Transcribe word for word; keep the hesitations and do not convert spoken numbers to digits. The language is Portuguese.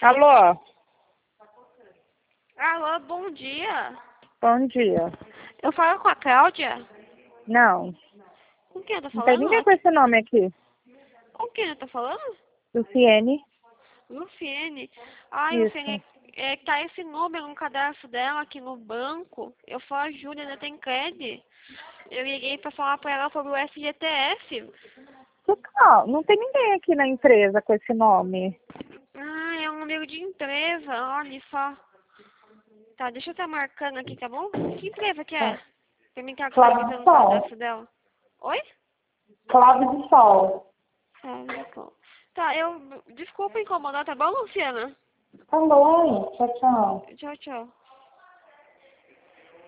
Alô? Alô, bom dia. Bom dia. Eu falo com a Cláudia? Não, Com quem eu tô não tem falando? ninguém com esse nome aqui. Com quem eu tô falando? Luciene? Luciene. Ai, Isso. Luciene, é, tá esse número no cadastro dela aqui no banco. Eu sou a Júlia da Tencred. Eu liguei pra falar pra ela sobre o S G T F. Não, não tem ninguém aqui na empresa com esse nome. Ah, é um número de empresa, olha só. Tá, deixa eu estar marcando aqui, tá bom? Que empresa que é? Pra mim tá Clave de atualizando o Sol. cadastro dela. Oi? Clave de Sol. Ah, tá. Tá, eu... Desculpa incomodar, tá bom, Luciana? Alô, tchau, tchau. Tchau, tchau.